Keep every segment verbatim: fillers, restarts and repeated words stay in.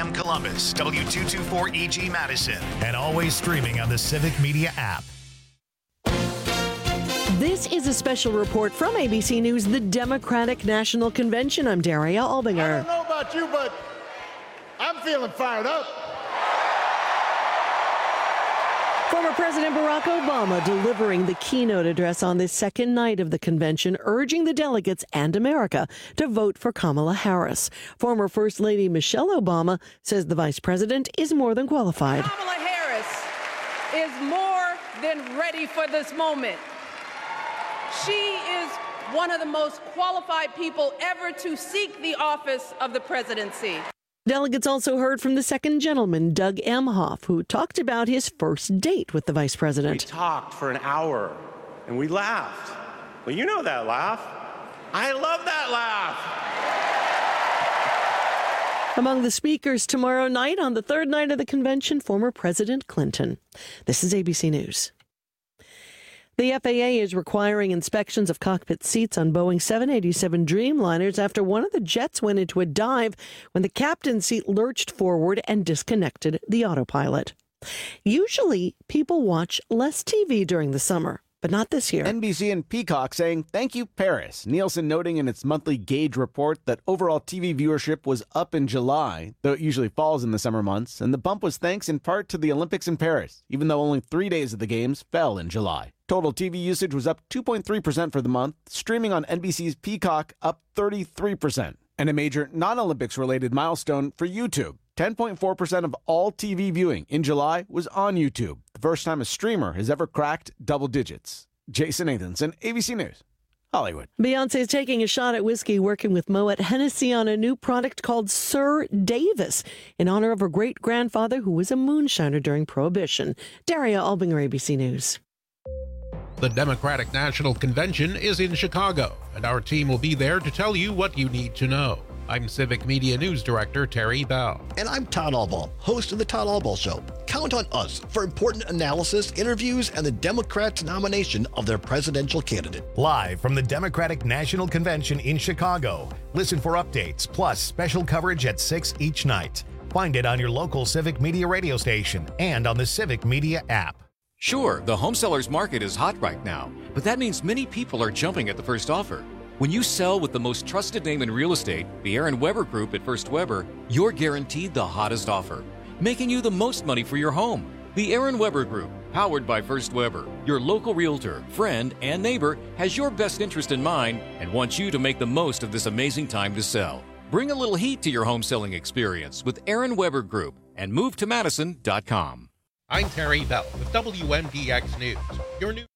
M Columbus, W two twenty-four E G Madison, and always streaming on the Civic Media app. This is a special report from A B C News, the Democratic National Convention. I'm Daria Albinger. I don't know about you, but I'm feeling fired up. Former President Barack Obama delivering the keynote address on this second night of the convention, urging the delegates and America to vote for Kamala Harris. Former First Lady Michelle Obama says the vice president is more than qualified. Kamala Harris is more than ready for this moment. She is one of the most qualified people ever to seek the office of the presidency. Delegates also heard from the second gentleman, Doug Emhoff, who talked about his first date with the vice president. We talked for an hour and we laughed. Well, you know that laugh. I love that laugh. Among the speakers tomorrow night on the third night of the convention, former President Clinton. This is A B C News. The F A A is requiring inspections of cockpit seats on Boeing seven eighty-seven Dreamliners after one of the jets went into a dive when the captain's seat lurched forward and disconnected the autopilot. Usually, people watch less T V during the summer, but not this year. N B C and Peacock saying, thank you, Paris. Nielsen noting in its monthly gauge report that overall T V viewership was up in July, though it usually falls in the summer months, and the bump was thanks in part to the Olympics in Paris, even though only three days of the games fell in July. Total T V usage was up two point three percent for the month, streaming on N B C's Peacock up thirty-three percent. And a major non-Olympics related milestone for YouTube. ten point four percent of all T V viewing in July was on YouTube, the first time a streamer has ever cracked double digits. Jason Nathanson, A B C News, Hollywood. Beyonce is taking a shot at whiskey, working with Moet Hennessy on a new product called Sir Davis in honor of her great-grandfather who was a moonshiner during Prohibition. Daria Albinger, A B C News. The Democratic National Convention is in Chicago, and our team will be there to tell you what you need to know. I'm Civic Media News Director Terry Bell. And I'm Todd Albaugh, host of The Todd Albaugh Show. Count on us for important analysis, interviews, and the Democrats' nomination of their presidential candidate. Live from the Democratic National Convention in Chicago. Listen for updates, plus special coverage at six each night. Find it on your local Civic Media radio station and on the Civic Media app. Sure, the home seller's market is hot right now, but that means many people are jumping at the first offer. When you sell with the most trusted name in real estate, the Aaron Weber Group at First Weber, you're guaranteed the hottest offer, making you the most money for your home. The Aaron Weber Group, powered by First Weber, your local realtor, friend, and neighbor, has your best interest in mind and wants you to make the most of this amazing time to sell. Bring a little heat to your home selling experience with Aaron Weber Group and move to madison dot com. I'm Terry Bell with W M D X News. Your new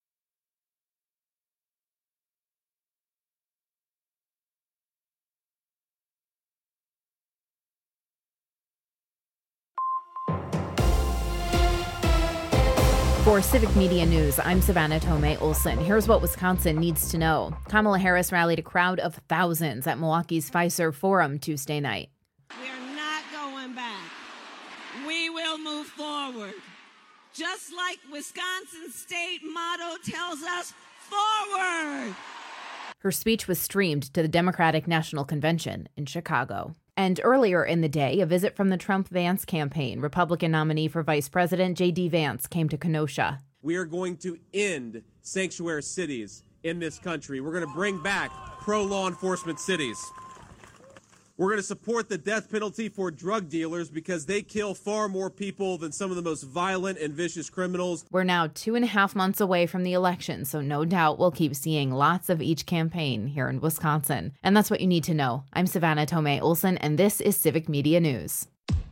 For Civic Media News, I'm Savannah Tomei Olson. Here's what Wisconsin needs to know. Kamala Harris rallied a crowd of thousands at Milwaukee's Fiserv Forum Tuesday night. We're not going back. We will move forward. Just like Wisconsin's state motto tells us, forward. Her speech was streamed to the Democratic National Convention in Chicago. And earlier in the day, a visit from the Trump-Vance campaign. Republican nominee for Vice President J D Vance came to Kenosha. We are going to end sanctuary cities in this country. We're going to bring back pro-law enforcement cities. We're going to support the death penalty for drug dealers because they kill far more people than some of the most violent and vicious criminals. We're now two and a half months away from the election, so no doubt we'll keep seeing lots of each campaign here in Wisconsin. And that's what you need to know. I'm Savannah Tomei Olson, and this is Civic Media News.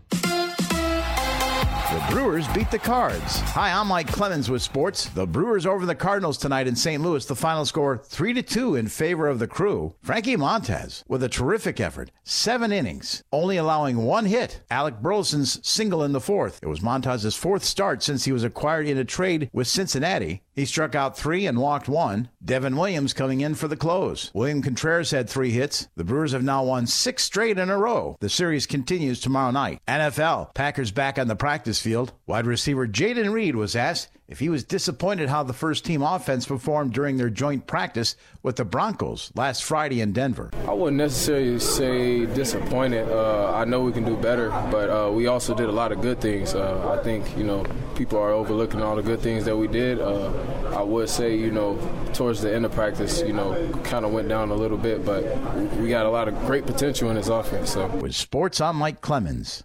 The Brewers beat the Cards. Hi, I'm Mike Clemens with sports. The Brewers over the Cardinals tonight in Saint Louis. The final score three to two in favor of the Crew. Frankie Montez with a terrific effort. Seven innings, only allowing one hit. Alec Burleson's single in the fourth. It was Montez's fourth start since he was acquired in a trade with Cincinnati. He struck out three and walked one. Devin Williams coming in for the close. William Contreras had three hits. The Brewers have now won six straight in a row. The series continues tomorrow night. N F L, Packers back on the practice Bakersfield, wide receiver Jaden Reed was asked if he was disappointed how the first-team offense performed during their joint practice with the Broncos last Friday in Denver. I wouldn't necessarily say disappointed. Uh, I know we can do better, but uh, we also did a lot of good things. Uh, I think, you know, people are overlooking all the good things that we did. Uh, I would say, you know, towards the end of practice, you know, kind of went down a little bit, but we got a lot of great potential in this offense. So. With sports, I'm Mike Clemens.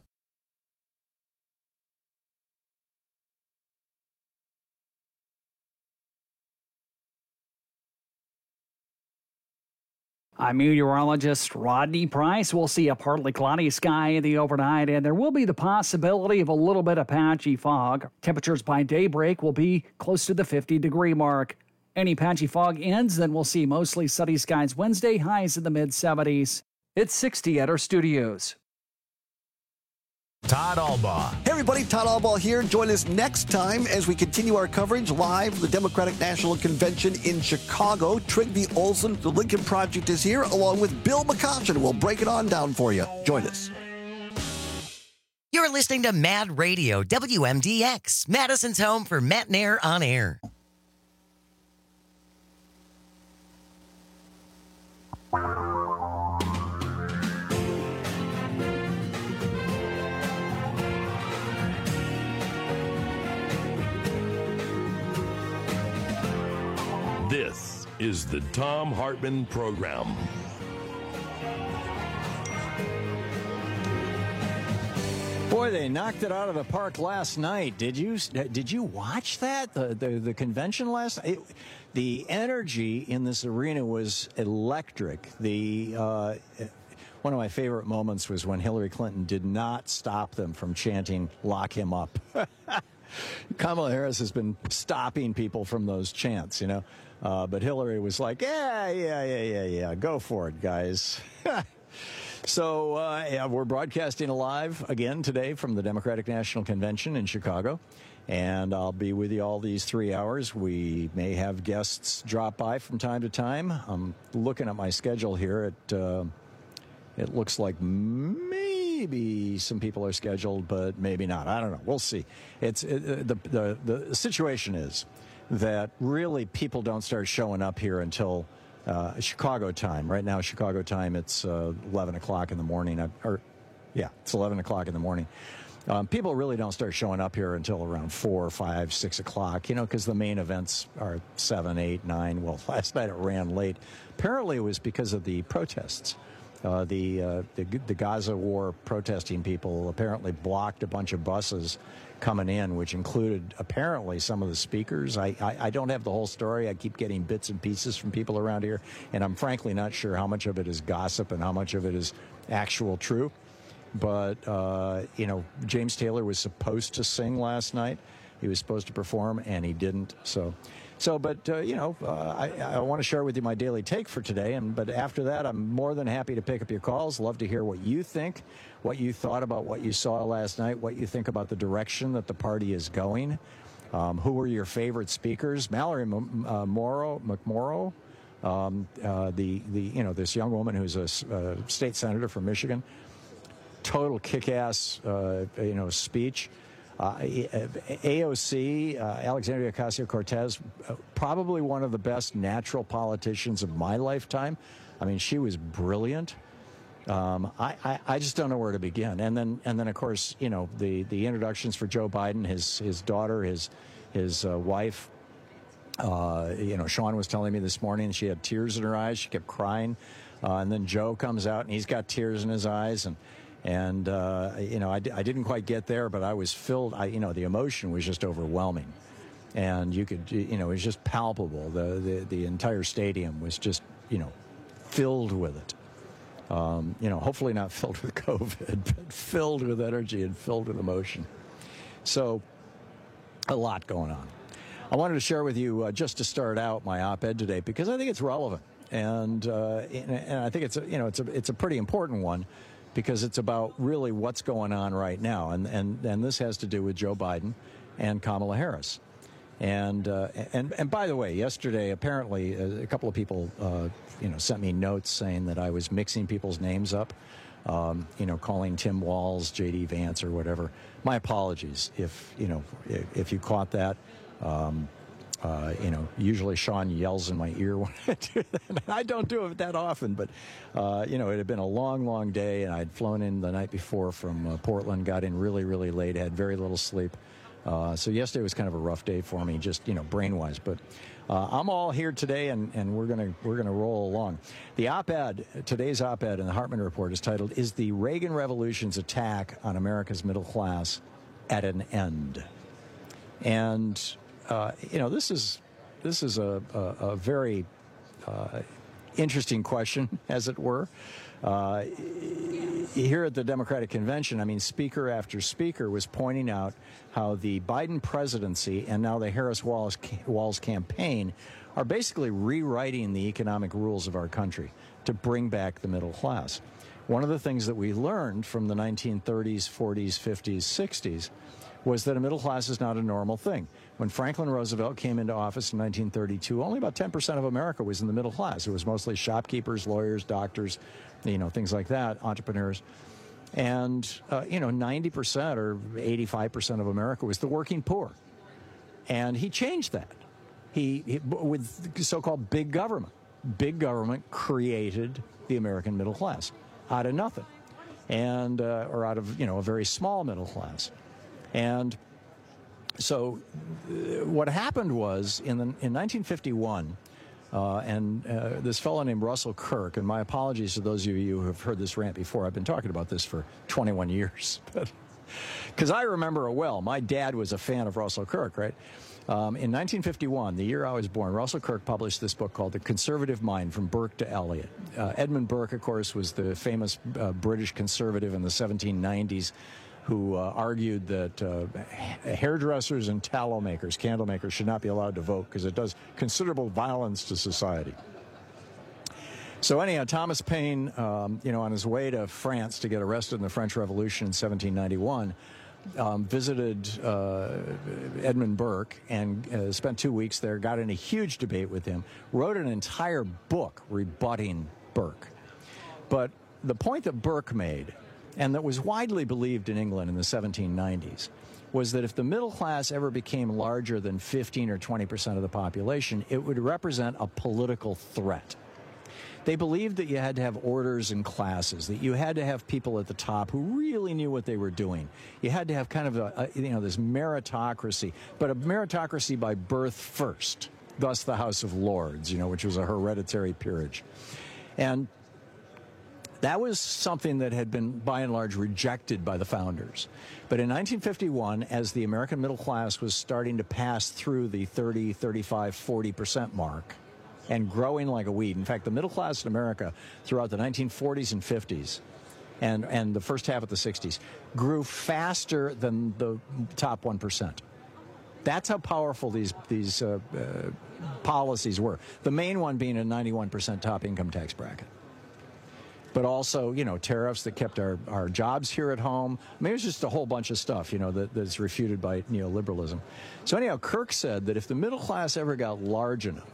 I'm meteorologist Rodney Price. We'll see a partly cloudy sky in the overnight, and there will be the possibility of a little bit of patchy fog. Temperatures by daybreak will be close to the fifty-degree mark. Any patchy fog ends, then we'll see mostly sunny skies Wednesday, highs in the mid-seventies. It's sixty at our studios. Todd Albaugh. Hey everybody, Todd Albaugh here. Join us next time as we continue our coverage live from the Democratic National Convention in Chicago. Trygve Olsen, the Lincoln Project, is here along with Bill McCoshen. We'll break it on down for you. Join us. You're listening to Mad Radio, W M D X, Madison's home for Matt Nair on air. This is the Thom Hartmann Program. Boy, they knocked it out of the park last night. Did you did you watch that? The the, the convention last night? It, the energy in this arena was electric. The uh, one of my favorite moments was when Hillary Clinton did not stop them from chanting, "Lock him up." Kamala Harris has been stopping people from those chants, you know. Uh, but Hillary was like, yeah, yeah, yeah, yeah, yeah, go for it, guys. So uh, yeah, we're broadcasting live again today from the Democratic National Convention in Chicago. And I'll be with you all these three hours. We may have guests drop by from time to time. I'm looking at my schedule here. It, uh, it looks like maybe some people are scheduled, but maybe not. I don't know. We'll see. It's it, the, the, the situation is that really people don't start showing up here until uh, Chicago time. Right now, Chicago time, it's uh, eleven o'clock in the morning. I, or, yeah, it's eleven o'clock in the morning. Um, people really don't start showing up here until around four, five, six o'clock, you know, because the main events are seven, eight, nine. Well, last night it ran late. Apparently it was because of the protests. Uh, the, uh, the the Gaza war protesting people apparently blocked a bunch of buses coming in, which included apparently some of the speakers. I, I, I don't have the whole story. I keep getting bits and pieces from people around here, and I'm frankly not sure how much of it is gossip and how much of it is actual true. But, uh, you know, James Taylor was supposed to sing last night. He was supposed to perform, and he didn't. So, so but, uh, you know, uh, I, I want to share with you my daily take for today. And But after that, I'm more than happy to pick up your calls. Love to hear what you think, what you thought about what you saw last night, what you think about the direction that the party is going. Um, who were your favorite speakers? Mallory M- uh, Morrow, McMorrow, um, uh, the, the, you know, this young woman who's a uh, state senator from Michigan. Total kick-ass, uh, you know, speech. Uh, A O C, uh, Alexandria Ocasio-Cortez, uh, probably one of the best natural politicians of my lifetime. I mean, she was brilliant. Um, I, I, I just don't know where to begin. And then, and then, of course, you know, the, the introductions for Joe Biden, his his daughter, his his uh, wife. Uh, you know, Sean was telling me this morning she had tears in her eyes. She kept crying. Uh, and then Joe comes out and he's got tears in his eyes. And And, uh, you know, I, I didn't quite get there, but I was filled, I, you know, the emotion was just overwhelming. And you could, you know, it was just palpable. The, the, the entire stadium was just, you know, filled with it. Um, you know, hopefully not filled with COVID, but filled with energy and filled with emotion. So a lot going on. I wanted to share with you, uh, just to start out, my op-ed today, because I think it's relevant. And, uh, and, and I think it's, a, you know, it's a, it's a pretty important one, because it's about really what's going on right now. And, and, and this has to do with Joe Biden and Kamala Harris. And, uh, and, and by the way, yesterday, apparently, a couple of people, uh, you know, sent me notes saying that I was mixing people's names up. um, you know, calling Tim Walz J D Vance or whatever. My apologies if, you know, if, if you caught that. Um, Uh, you know, usually Sean yells in my ear when I do that. I don't do it that often, but, uh, you know, it had been a long, long day, and I'd flown in the night before from uh, Portland, got in really, really late, had very little sleep. Uh, so yesterday was kind of a rough day for me, just, you know, brain-wise. But uh, I'm all here today, and, and we're going to we're gonna roll along. The op-ed, today's op-ed in the Hartman Report is titled, "Is the Reagan Revolution's Attack on America's Middle Class at an End?" And... Uh, you know, this is this is a, a, a very uh, interesting question, as it were. Uh, here at the Democratic Convention, I mean, speaker after speaker was pointing out how the Biden presidency and now the Harris-Walz Walz campaign are basically rewriting the economic rules of our country to bring back the middle class. One of the things that we learned from the nineteen thirties, forties, fifties, sixties was that a middle class is not a normal thing. When Franklin Roosevelt came into office in nineteen thirty-two, only about ten percent of America was in the middle class. It was mostly shopkeepers, lawyers, doctors, you know, things like that, entrepreneurs. And, uh, you know, ninety percent or eighty-five percent of America was the working poor. And he changed that. He, he with so-called big government. Big government created the American middle class out of nothing, and uh, or out of, you know, a very small middle class. And so uh, what happened was in, the, in nineteen fifty-one, uh, and uh, this fellow named Russell Kirk, and my apologies to those of you who have heard this rant before. I've been talking about this for twenty-one years. Because I remember it well. My dad was a fan of Russell Kirk, right? Um, in nineteen fifty-one, the year I was born, Russell Kirk published this book called The Conservative Mind, From Burke to Eliot. Uh, Edmund Burke, of course, was the famous uh, British conservative in the seventeen nineties who uh, argued that uh, hairdressers and tallow makers, candle makers, should not be allowed to vote because it does considerable violence to society. So anyhow, Thomas Paine, um, you know, on his way to France to get arrested in the French Revolution in seventeen ninety-one, um, visited uh, Edmund Burke and uh, spent two weeks there, got in a huge debate with him, wrote an entire book rebutting Burke. But the point that Burke made, and that was widely believed in England in the seventeen nineties, was that if the middle class ever became larger than fifteen or twenty percent of the population, it would represent a political threat. They believed that you had to have orders and classes, that you had to have people at the top who really knew what they were doing. You had to have kind of a, a you know, this meritocracy, but a meritocracy by birth first, thus the House of Lords, you know, which was a hereditary peerage. And that was something that had been, by and large, rejected by the founders. But in nineteen fifty-one, as the American middle class was starting to pass through the thirty, thirty-five, forty percent mark and growing like a weed. In fact, the middle class in America throughout the nineteen forties and fifties and, and the first half of the sixties grew faster than the top one percent. That's how powerful these, these uh, uh, policies were. The main one being a ninety-one percent top income tax bracket. But also, you know, tariffs that kept our, our jobs here at home. I mean, it was just a whole bunch of stuff, you know, that, that's refuted by neoliberalism. So anyhow, Kirk said that if the middle class ever got large enough,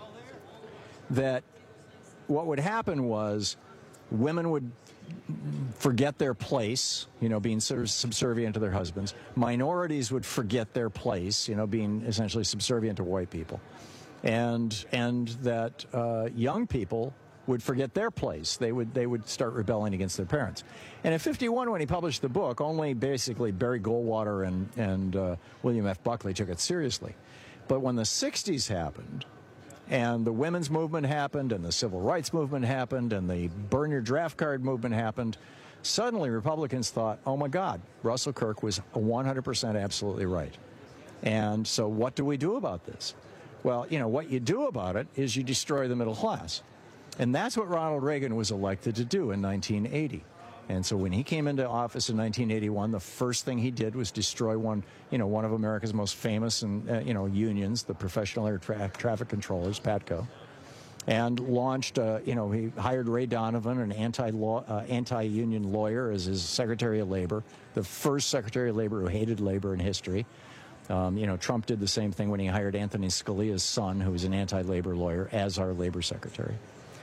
that what would happen was women would forget their place, you know, being sort of subservient to their husbands. Minorities would forget their place, you know, being essentially subservient to white people. And, and that uh, young people would forget their place. They would they would start rebelling against their parents. And in fifty-one, when he published the book, only basically Barry Goldwater and, and uh, William F. Buckley took it seriously. But when the sixties happened, and the women's movement happened, and the civil rights movement happened, and the burn your draft card movement happened, suddenly Republicans thought, oh my God, Russell Kirk was one hundred percent absolutely right. And so what do we do about this? Well, you know, what you do about it is you destroy the middle class. And that's what Ronald Reagan was elected to do in nineteen eighty. And so when he came into office in nineteen eighty-one, the first thing he did was destroy one, you know, one of America's most famous and, uh, you know, unions, the Professional Air Tra Traffic Controllers, PATCO, and launched, uh, you know, he hired Ray Donovan, an anti-law, uh, anti-union lawyer, as his Secretary of Labor, the first Secretary of Labor who hated labor in history. Um, you know, Trump did the same thing when he hired Anthony Scalia's son, who was an anti-labor lawyer, as our labor secretary.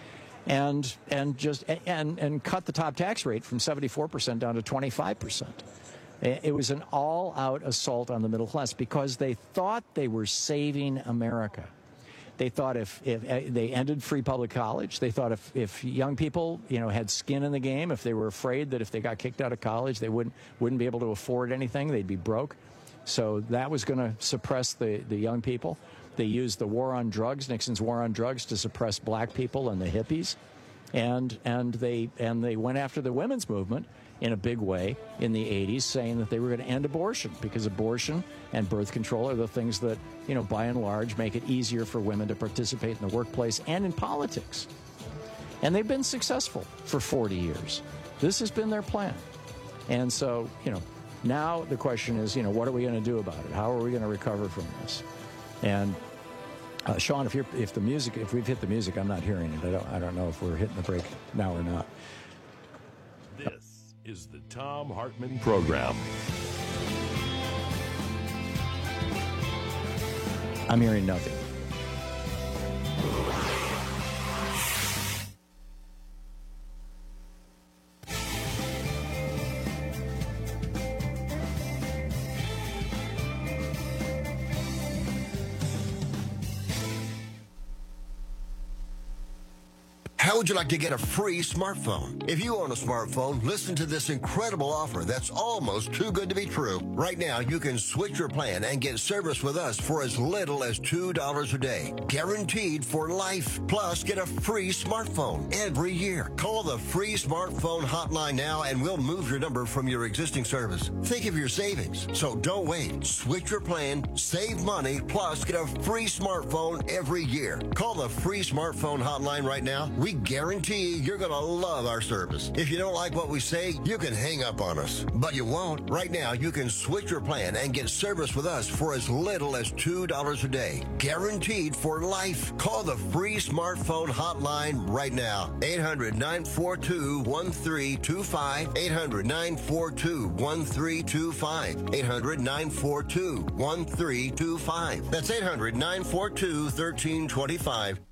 and and just and and cut the top tax rate from seventy-four percent down to twenty-five percent. It was an all-out assault on the middle class because they thought they were saving America. They thought if, if uh, they ended free public college, they thought if, if young people, you know, had skin in the game, if they were afraid that if they got kicked out of college, they wouldn't wouldn't be able to afford anything, they'd be broke. So that was going to suppress the, the young people. They used the war on drugs, Nixon's war on drugs, to suppress black people and the hippies. And and they and they went after the women's movement in a big way in the eighties, saying that they were going to end abortion because abortion and birth control are the things that, you know, by and large make it easier for women to participate in the workplace and in politics. And they've been successful for forty years. This has been their plan. And so, you know, now the question is, you know, what are we going to do about it? How are we going to recover from this? And uh, Sean, if you're, if the music, if we've hit the music, I'm not hearing it. I don't, I don't know if we're hitting the break now or not. This is the Thom Hartmann Program. I'm hearing nothing. How would you like to get a free smartphone? If you own a smartphone, listen to this incredible offer that's almost too good to be true. Right now, you can switch your plan and get service with us for as little as two dollars a day. Guaranteed for life. Plus, get a free smartphone every year. Call the free smartphone hotline now and we'll move your number from your existing service. Think of your savings. So don't wait. Switch your plan, save money, plus get a free smartphone every year. Call the free smartphone hotline right now. We guarantee you're going to love our service. If you don't like what we say, you can hang up on us. But you won't. Right now, you can switch your plan and get service with us for as little as two dollars a day. Guaranteed for life. Call the free smartphone hotline right now. eight hundred, nine four two, one three two five. eight hundred, nine four two, one three two five. eight hundred, nine four two, one three two five. That's eight hundred, nine four two, one three two five.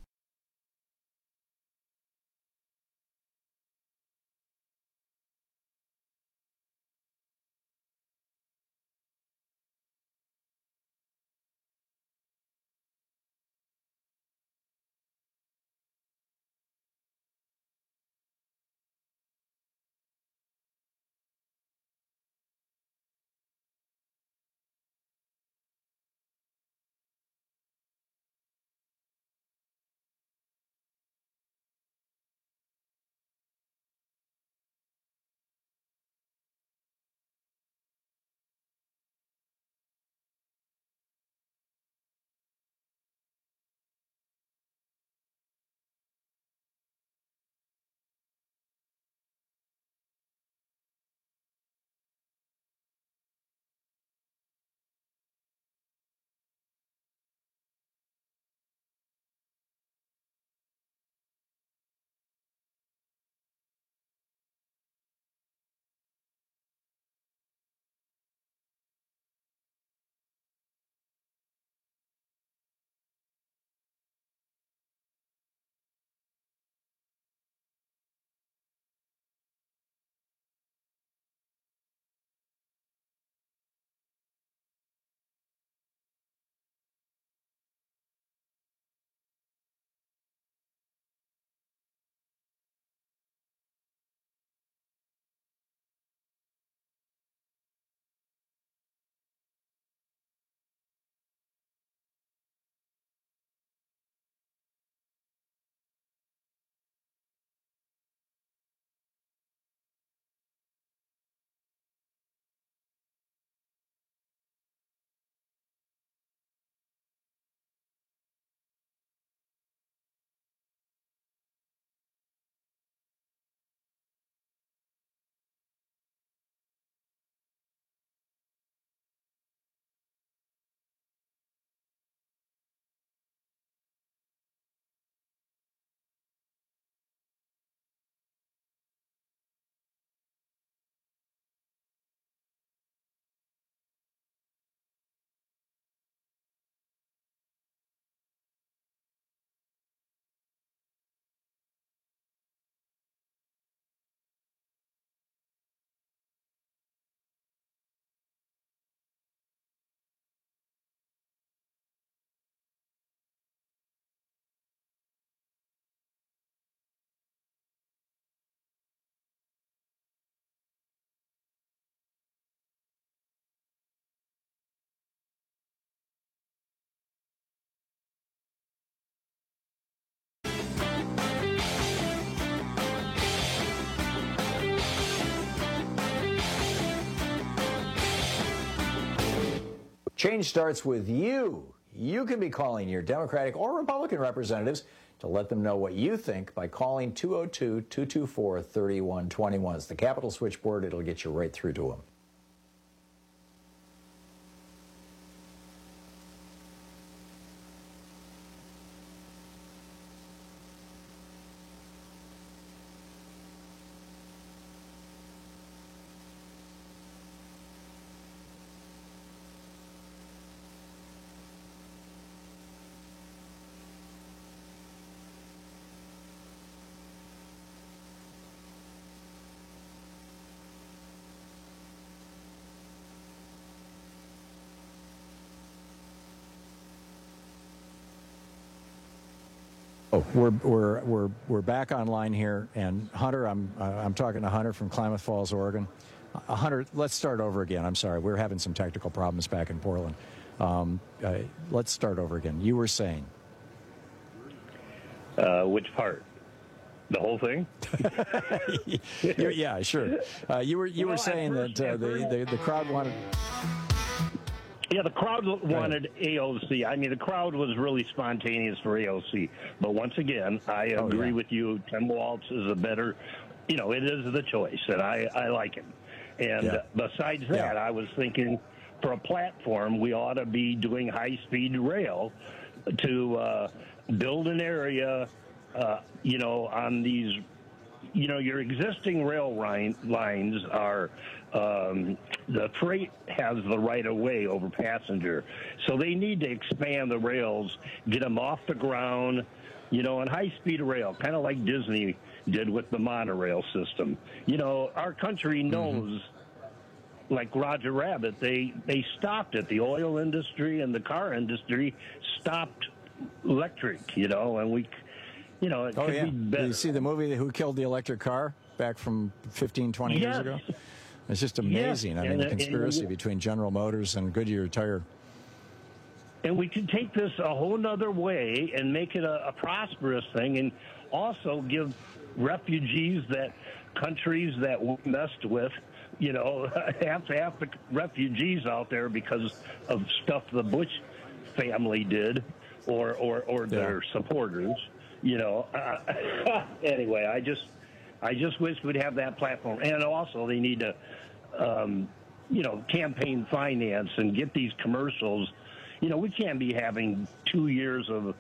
Change starts with you. You can be calling your Democratic or Republican representatives to let them know what you think by calling two oh two, two two four, three one two one. It's the Capitol switchboard. It'll get you right through to them. Oh, we're we're we're we're back online here, and Hunter, I'm uh, I'm talking to Hunter from Klamath Falls, Oregon. Uh, Hunter, let's start over again. I'm sorry, we're having some technical problems back in Portland. Um, uh, let's start over again. You were saying, uh, which part? The whole thing? yeah, sure. Uh, you were you well, were saying first, that uh, the, the the crowd wanted. Yeah, the crowd wanted A O C. I mean, the crowd was really spontaneous for A O C. But once again, I agree oh, yeah. with you. Tim Walz is a better, you know, it is the choice, and I, I like him. And yeah. besides that, yeah. I was thinking for a platform, we ought to be doing high-speed rail to uh, build an area, uh, you know, on these, you know, your existing rail line, lines are um, the freight has the right of way over passenger. So they need to expand the rails, get them off the ground, you know, and high-speed rail, kind of like Disney did with the monorail system. You know, our country knows, mm-hmm. like Roger Rabbit, they, they stopped it. The oil industry and the car industry stopped electric, you know, and we, you know, it oh, could yeah. be better. Did you see the movie Who Killed the Electric Car back from fifteen, twenty yes. years ago? It's just amazing. Yes. I mean, and, the conspiracy and, between General Motors and Goodyear Tire. And we could take this a whole nother way and make it a, a prosperous thing, and also give refugees that countries that we messed with, you know, half, half the refugees out there because of stuff the Bush family did or, or, or yeah. their supporters, you know. Uh, anyway, I just... I just wish we'd have that platform. And also they need to, um, you know, campaign finance and get these commercials. You know, we can't be having two years of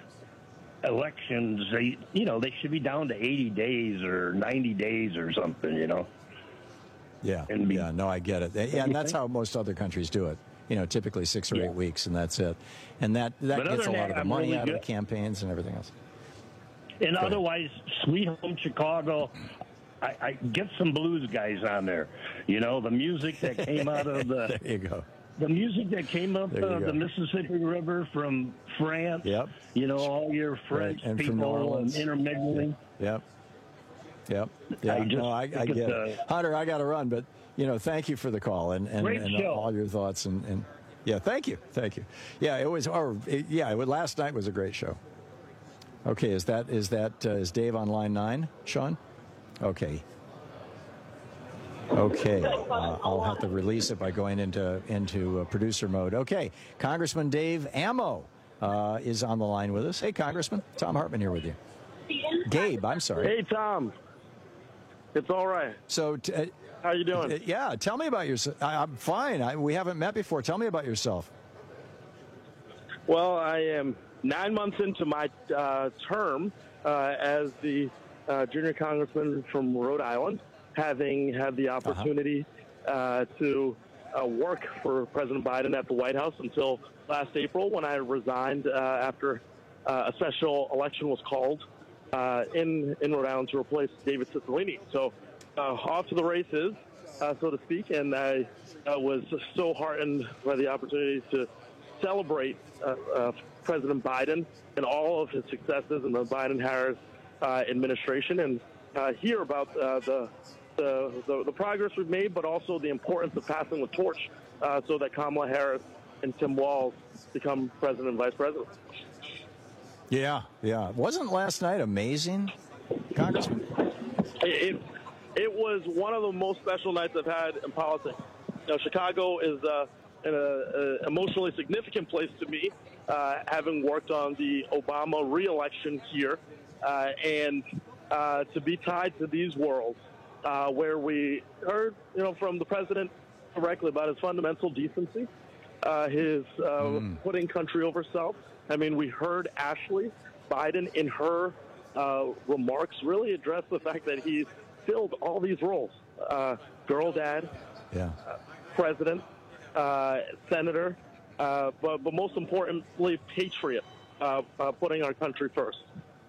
elections. They, you know, they should be down to eighty days or ninety days or something, you know. Yeah, and be, yeah, no, I get it. Yeah, and that's how most other countries do it. You know, typically six or yeah. eight weeks, and that's it. And that, that gets a lot that, of the I'm money really out good. of the campaigns and everything else. And Good. otherwise, Sweet Home Chicago, I, I get some blues guys on there. You know, the music that came out of the... there you go. The music that came up uh, the Mississippi River from France. Yep. You know, all your French right. and people and intermingling. Yep. Yep. Yeah, I, just, no, I, I get uh, it. Hunter, I got to run, but, you know, thank you for the call and, and, and all your thoughts. And, and yeah, thank you. Thank you. Yeah, it was, or, it, yeah, it, last night was a great show. Okay, is that is that uh, is Dave on line nine, Sean? Okay. Okay, uh, I'll have to release it by going into into uh, producer mode. Okay, Congressman Dave Ammo uh, is on the line with us. Hey, Congressman, Thom Hartmann here with you. Gabe, I'm sorry. Hey, Tom. It's all right. So, t- uh, how you doing? Uh, yeah, tell me about yourself. I'm fine. I, we haven't met before. Tell me about yourself. Well, I am nine months into my uh, term uh, as the uh, junior congressman from Rhode Island, having had the opportunity uh-huh. uh, to uh, work for President Biden at the White House until last April, when I resigned uh, after uh, a special election was called uh, in, in Rhode Island to replace David Cicilline. So uh, off to the races, uh, so to speak, and I uh, was so heartened by the opportunity to celebrate uh, uh, President Biden and all of his successes in the Biden-Harris uh, administration, and uh, hear about uh, the, the, the the progress we've made, but also the importance of passing the torch uh, so that Kamala Harris and Tim Walz become president and vice president. Yeah, yeah. Wasn't last night amazing, Congressman? It, it, it was one of the most special nights I've had in politics. You know, Chicago is uh, a, a emotionally significant place to me, uh, having worked on the Obama re-election here, uh, and uh, to be tied to these worlds uh, where we heard, you know, from the president directly about his fundamental decency, uh, his uh, mm. putting country over self. I mean, we heard Ashley Biden in her uh, remarks really address the fact that he's filled all these roles: uh, girl dad, yeah, uh, president, uh, senator, uh, but, but most importantly, patriot, uh, uh, putting our country first.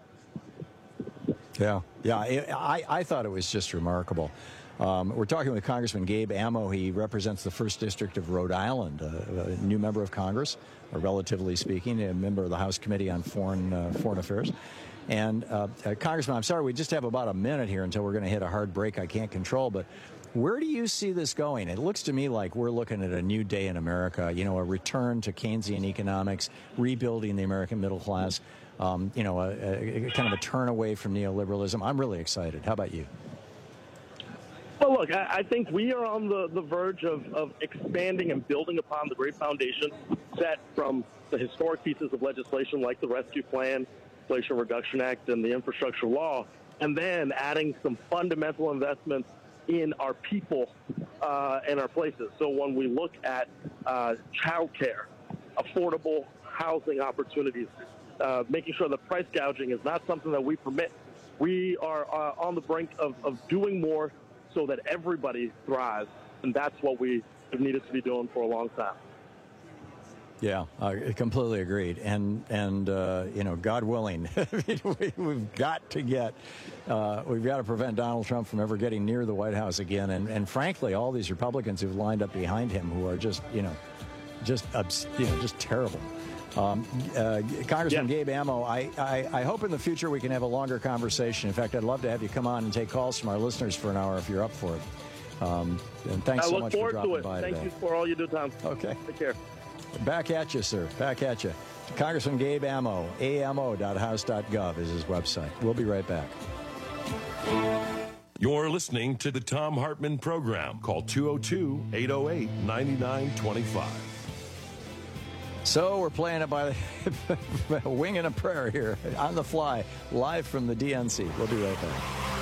Yeah, yeah, I, I thought it was just remarkable. Um, we're talking with Congressman Gabe Amo. He represents the first District of Rhode Island, uh, a new member of Congress, or relatively speaking, a member of the House Committee on Foreign uh, Foreign Affairs. And, uh, uh, Congressman, I'm sorry, we just have about a minute here until we're going to hit a hard break I can't control, but where do you see this going? It looks to me like we're looking at a new day in America, you know, a return to Keynesian economics, rebuilding the American middle class, um, you know, a, a, a kind of a turn away from neoliberalism. I'm really excited. How about you? Well, look, I, I think we are on the, the verge of, of expanding and building upon the great foundation set from the historic pieces of legislation like the Rescue Plan, Inflation Reduction Act, and the Infrastructure Law, and then adding some fundamental investments in our people uh, and our places. So when we look at uh, child care, affordable housing opportunities, uh, making sure that price gouging is not something that we permit, we are uh, on the brink of, of doing more so that everybody thrives, and that's what we have needed to be doing for a long time. Yeah, I uh, completely agreed. And, and uh, you know, God willing, we, we've got to get, uh, we've got to prevent Donald Trump from ever getting near the White House again. And, and frankly, all these Republicans who've lined up behind him who are just, you know, just, you know, just terrible. Um, uh, Congressman yeah. Gabe Amo, I, I, I hope in the future we can have a longer conversation. In fact, I'd love to have you come on and take calls from our listeners for an hour if you're up for it. Um, and thanks I so look much forward for dropping to it. by Thank today. you for all you do, Tom. Okay. Take care. Back at you, sir. Back at you. Congressman Gabe Amo, A M O dot house dot gov is his website. We'll be right back. You're listening to the Tom Hartman Program. Call two oh two, eight oh eight, nine nine two five. So we're playing it by the wing and a prayer here, on the fly, live from the D N C. We'll be right back.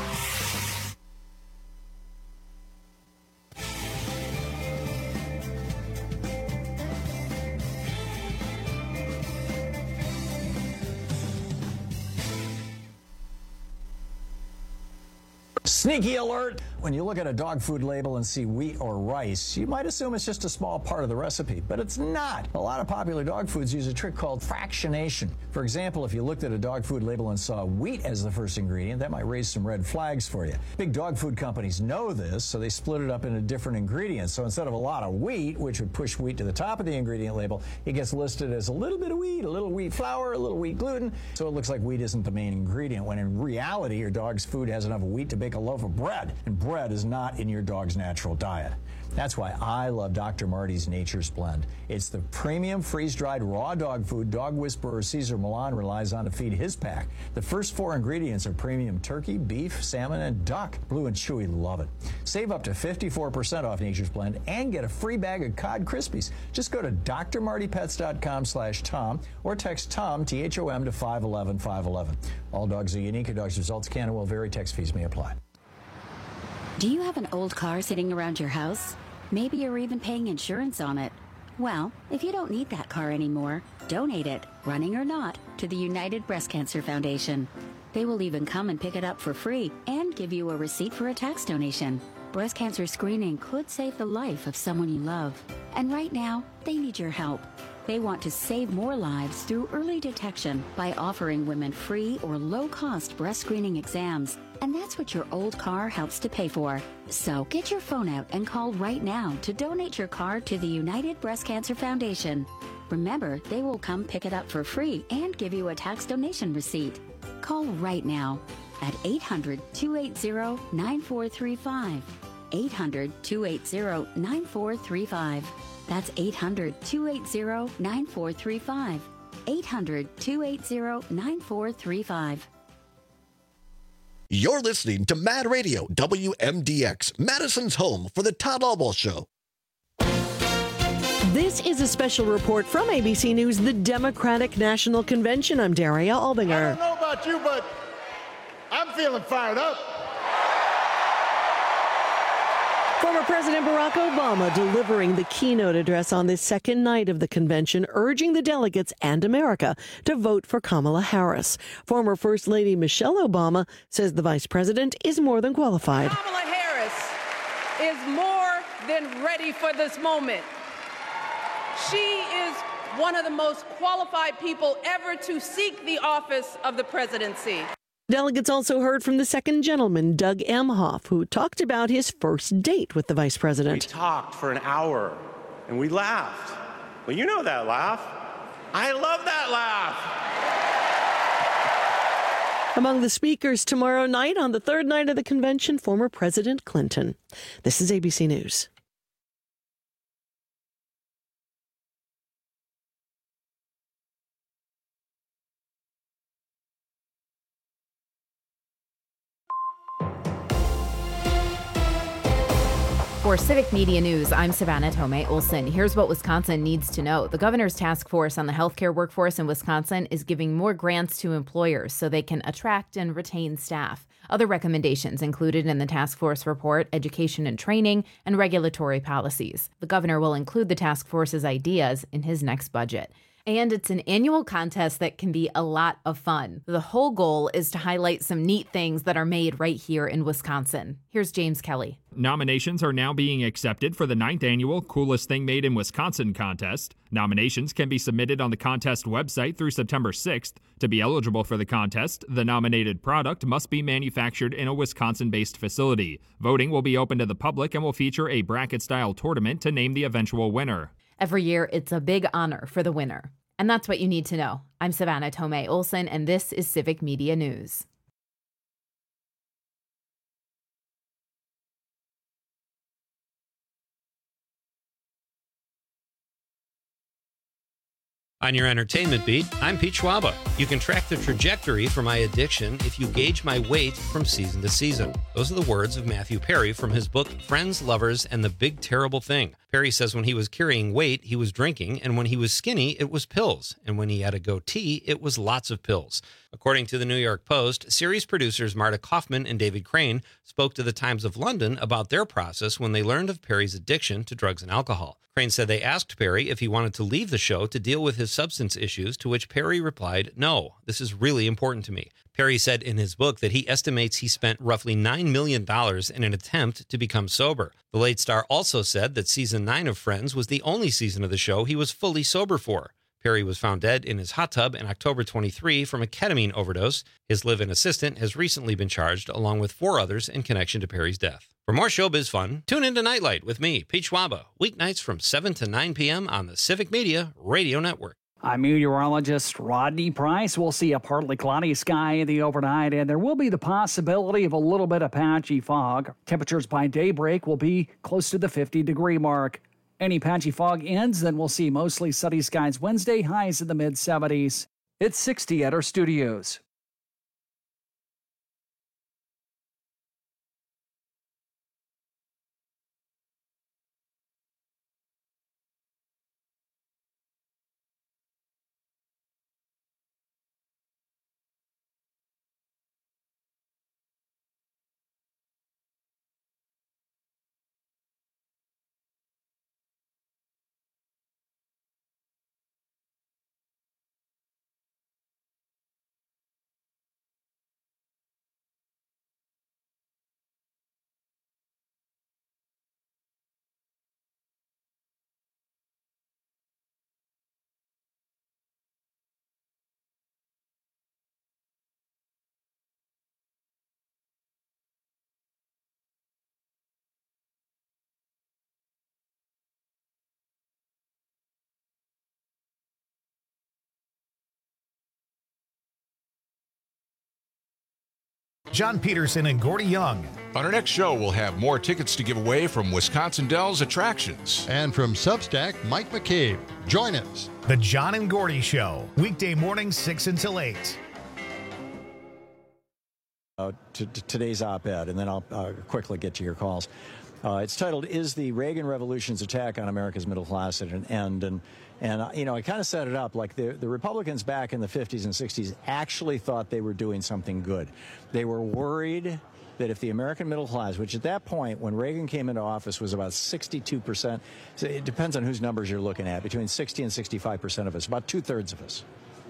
Sneaky alert! When you look at a dog food label and see wheat or rice, you might assume it's just a small part of the recipe, but it's not. A lot of popular dog foods use a trick called fractionation. For example, if you looked at a dog food label and saw wheat as the first ingredient, that might raise some red flags for you. Big dog food companies know this, so they split it up into different ingredients. So instead of a lot of wheat, which would push wheat to the top of the ingredient label, it gets listed as a little bit of wheat, a little wheat flour, a little wheat gluten, so it looks like wheat isn't the main ingredient, when in reality, your dog's food has enough wheat to bake a loaf of bread, and bread is not in your dog's natural diet. That's why I love Doctor Marty's Nature's Blend. It's the premium freeze-dried raw dog food Dog Whisperer Cesar Millan relies on to feed his pack. The first four ingredients are premium turkey, beef, salmon, and duck. Blue and Chewy love it. Save up to fifty-four percent off Nature's Blend and get a free bag of Cod Krispies. Just go to d r marty pets dot com slash Tom or text Tom, T H O M, to five one one five one one. All dogs are unique. A dog's results can and will vary. Text fees may apply. Do you have an old car sitting around your house? Maybe you're even paying insurance on it. Well, if you don't need that car anymore, donate it, running or not, to the United Breast Cancer Foundation. They will even come and pick it up for free and give you a receipt for a tax donation. Breast cancer screening could save the life of someone you love. And right now, they need your help. They want to save more lives through early detection by offering women free or low-cost breast screening exams. And that's what your old car helps to pay for. So get your phone out and call right now to donate your car to the United Breast Cancer Foundation. Remember, they will come pick it up for free and give you a tax donation receipt. Call right now at eight hundred, two eight zero, nine four three five. eight hundred, two eight zero, nine four three five. That's eight hundred, two eight zero, nine four three five. eight hundred, two eight zero, nine four three five. You're listening to Mad Radio, W M D X, Madison's home for the Todd Albaugh Show. This is a special report from A B C News, the Democratic National Convention. I'm Daria Albinger. I don't know about you, but I'm feeling fired up. Former President Barack Obama delivering the keynote address on this second night of the convention, urging the delegates and America to vote for Kamala Harris. Former First Lady Michelle Obama says the vice president is more than qualified. Kamala Harris is more than ready for this moment. She is one of the most qualified people ever to seek the office of the presidency. Delegates also heard from the second gentleman, Doug Emhoff, who talked about his first date with the vice president. We talked for an hour and we laughed. Well, you know that laugh. I love that laugh. Among the speakers tomorrow night on the third night of the convention, former President Clinton. This is A B C News. For Civic Media News, I'm Savannah Tomei Olson. Here's what Wisconsin needs to know. The governor's task force on the healthcare workforce in Wisconsin is giving more grants to employers so they can attract and retain staff. Other recommendations included in the task force report: education and training, and regulatory policies. The governor will include the task force's ideas in his next budget. And it's an annual contest that can be a lot of fun. The whole goal is to highlight some neat things that are made right here in Wisconsin. Here's James Kelly. Nominations are now being accepted for the ninth annual Coolest Thing Made in Wisconsin contest. Nominations can be submitted on the contest website through September sixth. To be eligible for the contest, the nominated product must be manufactured in a Wisconsin-based facility. Voting will be open to the public and will feature a bracket-style tournament to name the eventual winner. Every year, it's a big honor for the winner. And that's what you need to know. I'm Savannah Tomei Olson, and this is Civic Media News. On your entertainment beat, I'm Pete Schwaba. You can track the trajectory for my addiction if you gauge my weight from season to season. Those are the words of Matthew Perry from his book, Friends, Lovers, and the Big Terrible Thing. Perry says when he was carrying weight, he was drinking, and when he was skinny, it was pills. And when he had a goatee, it was lots of pills. According to the New York Post, series producers Marta Kaufman and David Crane spoke to the Times of London about their process when they learned of Perry's addiction to drugs and alcohol. Crane said they asked Perry if he wanted to leave the show to deal with his substance issues, to which Perry replied, "No, this is really important to me." Perry said in his book that he estimates he spent roughly nine million dollars in an attempt to become sober. The late star also said that season nine of Friends was the only season of the show he was fully sober for. Perry was found dead in his hot tub in October twenty-third from a ketamine overdose. His live-in assistant has recently been charged, along with four others, in connection to Perry's death. For more showbiz fun, tune into Nightlight with me, Pete Schwaba, weeknights from seven to nine p.m. on the Civic Media Radio Network. I'm meteorologist Rodney Price. We'll see a partly cloudy sky in the overnight, and there will be the possibility of a little bit of patchy fog. Temperatures by daybreak will be close to the fifty-degree mark. Any patchy fog ends, then we'll see mostly sunny skies Wednesday, highs in the mid-seventies. It's sixty at our studios. John Peterson and Gordy Young. On our next show, we'll have more tickets to give away from Wisconsin Dells Attractions. And from Substack, Mike McCabe. Join us. The John and Gordy Show, weekday mornings six until eight. Uh, to, to today's op-ed, and then I'll uh, quickly get to your calls. Uh, it's titled, Is the Reagan Revolution's Attack on America's Middle Class at an End? And, and uh, you know, I kind of set it up like the, the Republicans back in the fifties and sixties actually thought they were doing something good. They were worried that if the American middle class, which at that point, when Reagan came into office, was about sixty-two percent, so it depends on whose numbers you're looking at, between sixty and sixty-five percent of us, about two-thirds of us.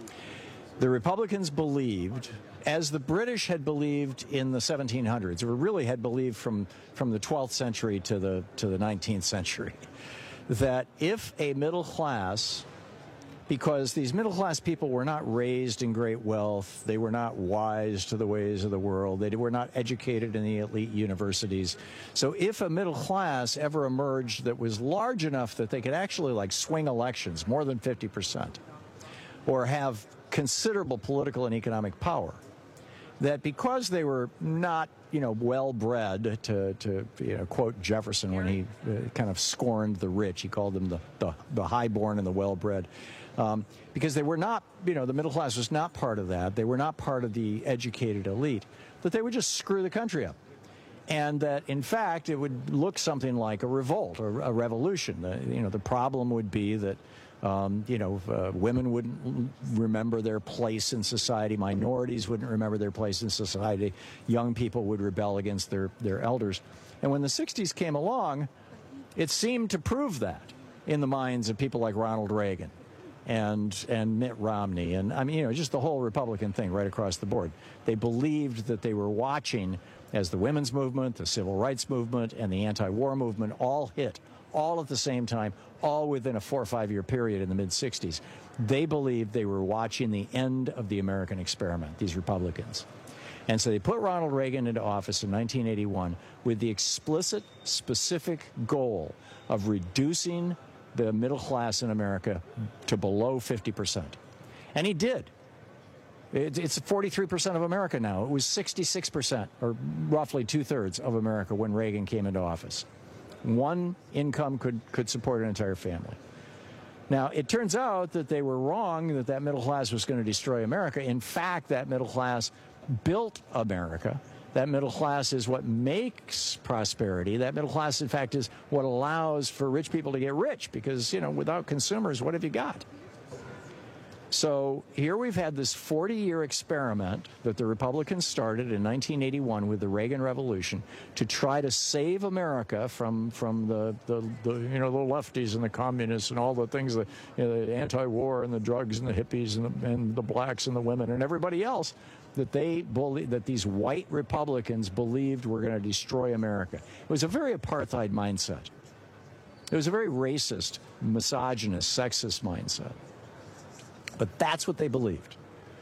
The Republicans believed, as the British had believed in the seventeen hundreds, or really had believed from, from the twelfth century to the, to the nineteenth century, that if a middle class, because these middle class people were not raised in great wealth, they were not wise to the ways of the world, they were not educated in the elite universities. So if a middle class ever emerged that was large enough that they could actually like swing elections, more than fifty percent, or have considerable political and economic power, that because they were not, you know, well-bred, to, to you know, quote Jefferson when he uh, kind of scorned the rich, he called them the, the, the high-born and the well-bred, um, because they were not, you know, the middle class was not part of that, they were not part of the educated elite, that they would just screw the country up. And that, in fact, it would look something like a revolt or a revolution. Uh, you know, the problem would be that Um, you know, uh, women wouldn't remember their place in society. Minorities wouldn't remember their place in society. Young people would rebel against their, their elders. And when the sixties came along, it seemed to prove that in the minds of people like Ronald Reagan and, and Mitt Romney. And, I mean, you know, just the whole Republican thing right across the board. They believed that they were watching as the women's movement, the civil rights movement, and the anti-war movement all hit, all at the same time, all within a four or five year period in the mid sixties. They believed they were watching the end of the American experiment, these Republicans. And so they put Ronald Reagan into office in nineteen eighty-one with the explicit, specific goal of reducing the middle class in America to below fifty percent. And he did. It's forty-three percent of America now. It was sixty-six percent, or roughly two-thirds of America when Reagan came into office. One income could, could support an entire family. Now, it turns out that they were wrong, that that middle class was going to destroy America. In fact, that middle class built America. That middle class is what makes prosperity. That middle class, in fact, is what allows for rich people to get rich, because, you know, without consumers, what have you got? So here we've had this forty year experiment that the Republicans started in nineteen eighty-one with the Reagan Revolution to try to save America from from the, the, the you know the lefties and the communists and all the things, that, you know, the anti-war and the drugs and the hippies and the, and the blacks and the women and everybody else that they believe, that these white Republicans believed were going to destroy America. It was a very apartheid mindset. It was a very racist, misogynist, sexist mindset. But that's what they believed.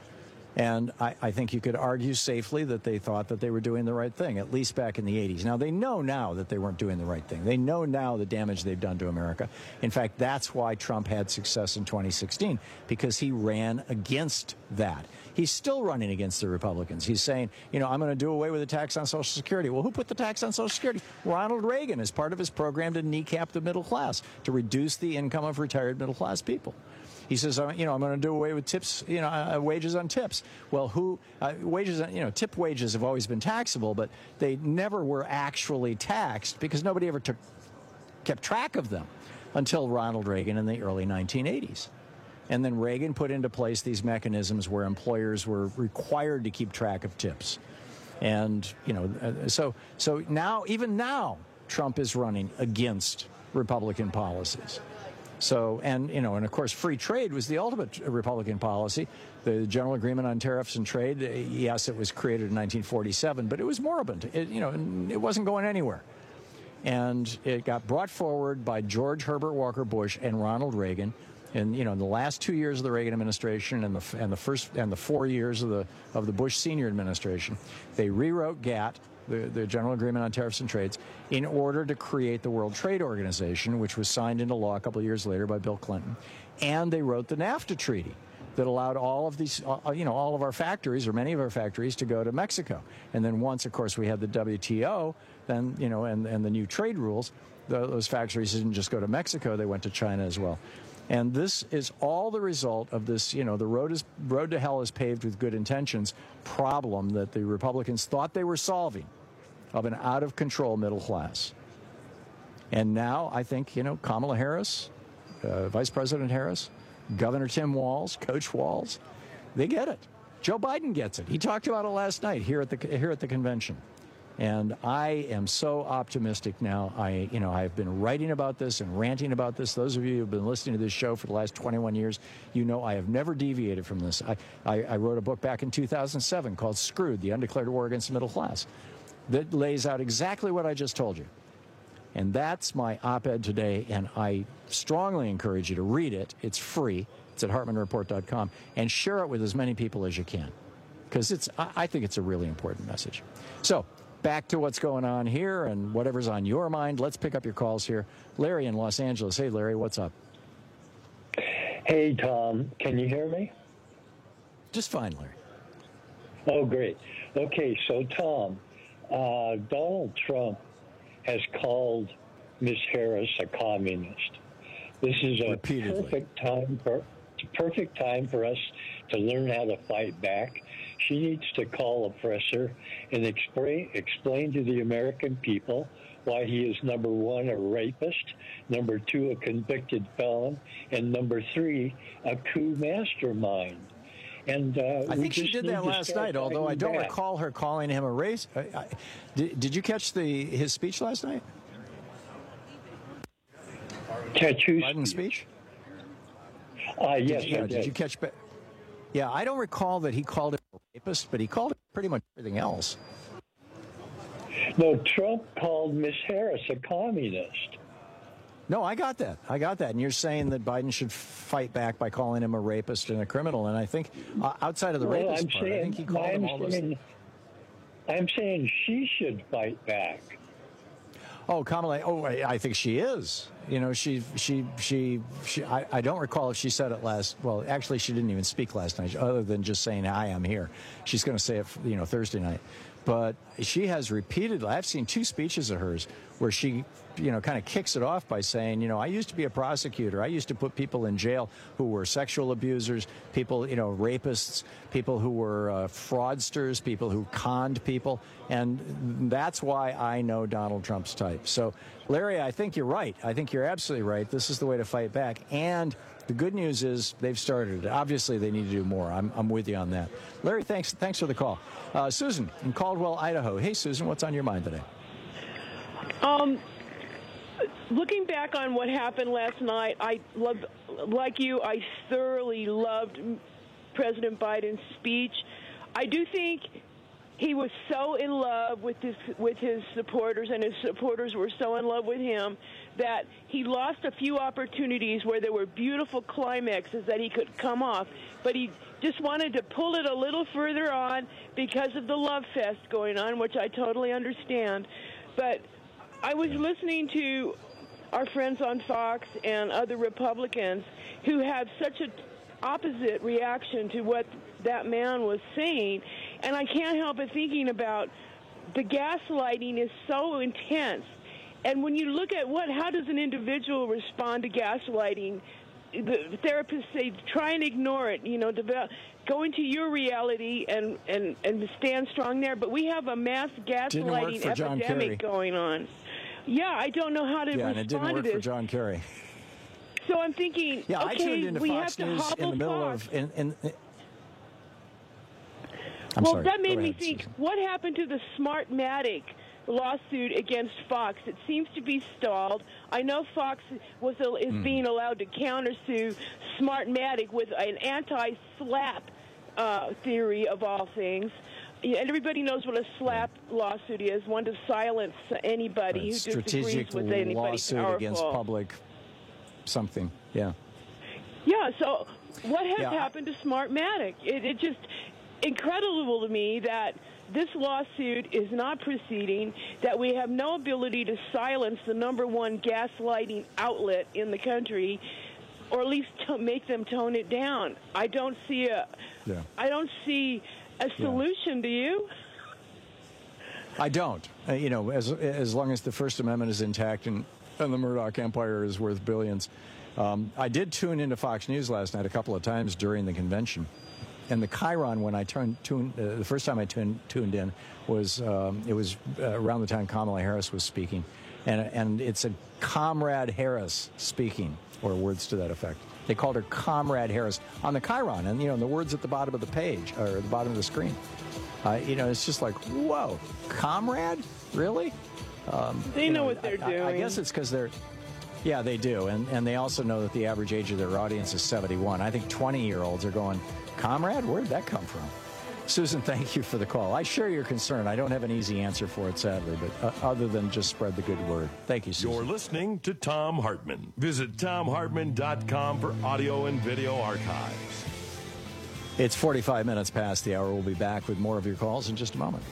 And I, I think you could argue safely that they thought that they were doing the right thing, at least back in the eighties. Now, they know now that they weren't doing the right thing. They know now the damage they've done to America. In fact, that's why Trump had success in twenty sixteen, because he ran against that. He's still running against the Republicans. He's saying, you know, I'm going to do away with the tax on Social Security. Well, who put the tax on Social Security? Ronald Reagan, as part of his program to kneecap the middle class, to reduce the income of retired middle class people. He says, you know, I'm going to do away with tips, you know, uh, wages on tips. Well, who, uh, wages, you know, tip wages have always been taxable, but they never were actually taxed because nobody ever took, kept track of them until Ronald Reagan in the early nineteen eighties. And then Reagan put into place these mechanisms where employers were required to keep track of tips. And, you know, uh, so, so now, even now, Trump is running against Republican policies. So, and, you know, and of course, free trade was the ultimate Republican policy. The General Agreement on Tariffs and Trade, yes, it was created in nineteen forty-seven, but it was moribund. It, you know, it wasn't going anywhere. And it got brought forward by George Herbert Walker Bush and Ronald Reagan. And, you know, in the last two years of the Reagan administration and the, and the first and the four years of the, of the Bush senior administration, they rewrote GATT, The, the General Agreement on Tariffs and Trades, in order to create the World Trade Organization, which was signed into law a couple of years later by Bill Clinton. And they wrote the NAFTA treaty that allowed all of these, uh, you know, all of our factories, or many of our factories, to go to Mexico. And then once, of course, we had the W T O, then, you know, and, and the new trade rules, the, those factories didn't just go to Mexico, they went to China as well. And this is all the result of this, you know, the road is road to hell is paved with good intentions problem that the Republicans thought they were solving, of an out-of-control middle class. And now I think, you know, Kamala Harris, uh, Vice President Harris, Governor Tim Walz, Coach Walz, they get it. Joe Biden gets it. He talked about it last night here at the here at the convention. And I am so optimistic now. I, you know, I've been writing about this and ranting about this. Those of you who have been listening to this show for the last twenty-one years, you know I have never deviated from this. I, I, I wrote a book back in two thousand seven called Screwed, The Undeclared War Against the Middle Class, that lays out exactly what I just told you. And that's my op-ed today, and I strongly encourage you to read it. It's free. It's at hartman report dot com, and share it with as many people as you can, because it's, I, I think it's a really important message. So, back to what's going on here and whatever's on your mind. Let's pick up your calls here. Larry in Los Angeles. Hey, Larry, what's up? Hey, Tom. Can you hear me? Just fine, Larry. Oh, great. Okay, so, Tom, uh, Donald Trump has called Miz Harris a communist. This is a Repeatedly. perfect time for perfect time for us to learn how to fight back. She needs to call a presser and explain explain to the American people why he is, number one, a rapist, number two, a convicted felon, and number three, a coup mastermind. And uh, I think she did that last night, although I don't back. recall her calling him a race. I, I, did, did you catch the his speech last night? Catch whose Biden's speech? Uh, yes, did you, yeah, I did. Did you catch? Yeah, I don't recall that he called him a rapist, but he called him pretty much everything else. No, Trump called Miz Harris a communist. No, I got that. I got that. And you're saying that Biden should fight back by calling him a rapist and a criminal. And I think uh, outside of the well, rapist I'm part, saying, I think he called I'm him all those saying, things. I'm saying she should fight back. Oh, Kamala. Oh, I, I think she is. You know, she, she, she, she I, I don't recall if she said it last. Well, actually, she didn't even speak last night, other than just saying, "Hi, I'm here." She's going to say it, you know, Thursday night. But she has repeatedly. I've seen two speeches of hers where she, you know, kind of kicks it off by saying, you know, I used to be a prosecutor. I used to put people in jail who were sexual abusers, people, you know, rapists, people who were uh, fraudsters, people who conned people. And that's why I know Donald Trump's type. So, Larry, I think you're right. I think you're absolutely right. This is the way to fight back. And the good news is they've started it. Obviously, they need to do more. I'm, I'm with you on that. Larry, thanks, thanks for the call. Uh, Susan in Caldwell, Idaho. Hey, Susan, what's on your mind today? Um, looking back on what happened last night, I love, like you, I thoroughly loved President Biden's speech. I do think he was so in love with his with his supporters, and his supporters were so in love with him, that he lost a few opportunities where there were beautiful climaxes that he could come off. But he just wanted to pull it a little further on because of the love fest going on, which I totally understand. But I was listening to our friends on Fox and other Republicans who have such an opposite reaction to what that man was saying, and I can't help but thinking about the gaslighting is so intense. And when you look at what, how does an individual respond to gaslighting? The therapists say try and ignore it, you know, develop, go into your reality and, and, and stand strong there. But we have a mass gaslighting epidemic going on. Yeah, I don't know how to yeah, respond and it didn't to work this. for John Kerry. So I'm thinking, yeah, okay, I tuned into we Fox have to News hobble in the middle Fox. of. In, in, in, I'm well, sorry. that made Go me ahead, think, Susan. what happened to the Smartmatic lawsuit against Fox? It seems to be stalled. I know Fox was is Mm. being allowed to countersue Smartmatic with an anti-slap uh, theory of all things. Yeah, and everybody knows what a slap lawsuit is, one to silence anybody Right, who strategic disagrees with anybody lawsuit powerful. against public something. Yeah. Yeah, so what has Yeah, I- happened to Smartmatic? It, it just incredible to me that this lawsuit is not proceeding, that we have no ability to silence the number one gaslighting outlet in the country, or at least to make them tone it down. I don't see a, Yeah. I don't see a solution. Do you? I don't. Uh, you know, as as long as the First Amendment is intact and, and the Murdoch empire is worth billions. Um, I did tune into Fox News last night a couple of times during the convention. And the Chiron, when I turned, tuned, uh, the first time I tuned, tuned in was, um, it was uh, around the time Kamala Harris was speaking. And, and it's a Comrade Harris speaking, or words to that effect. They called her Comrade Harris on the Chiron, and, you know, the words at the bottom of the page, or the bottom of the screen. Uh, you know, it's just like, whoa, Comrade? Really? Um, they know, know what they're I, doing. I, I guess it's because they're, yeah, they do. And, and they also know that the average age of their audience is seventy-one. I think twenty-year-olds are going, Comrade? Where did that come from? Susan, thank you for the call. I share your concern. I don't have an easy answer for it, sadly, but uh, other than just spread the good word. Thank you, Susan. You're listening to Thom Hartmann. Visit thom hartmann dot com for audio and video archives. It's forty-five minutes past the hour. We'll be back with more of your calls in just a moment.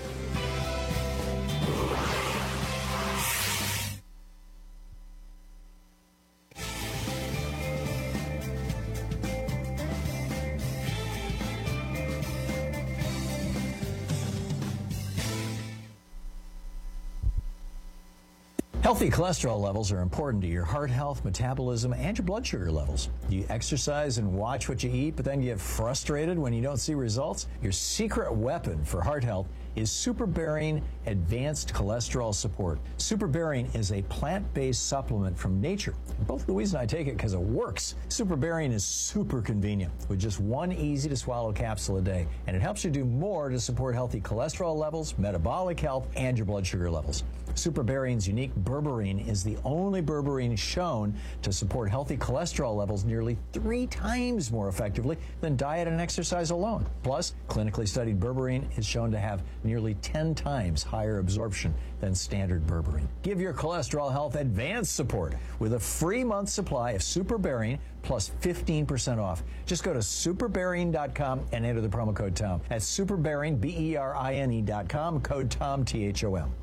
Healthy cholesterol levels are important to your heart health, metabolism, and your blood sugar levels. You exercise and watch what you eat, but then get frustrated when you don't see results? Your secret weapon for heart health is SuperBarian Advanced Cholesterol Support. SuperBarian is a plant-based supplement from nature. Both Louise and I take it because it works. SuperBarian is super convenient with just one easy-to-swallow capsule a day, and it helps you do more to support healthy cholesterol levels, metabolic health, and your blood sugar levels. SuperBarian's unique berberine is the only berberine shown to support healthy cholesterol levels nearly three times more effectively than diet and exercise alone. Plus, clinically studied berberine is shown to have nearly ten times higher absorption than standard berberine. Give your cholesterol health advanced support with a free month supply of SuperBarian plus fifteen percent off. Just go to superbarian dot com and enter the promo code Tom. That's superbarian, B E R I N E dot com, code Tom, T H O M.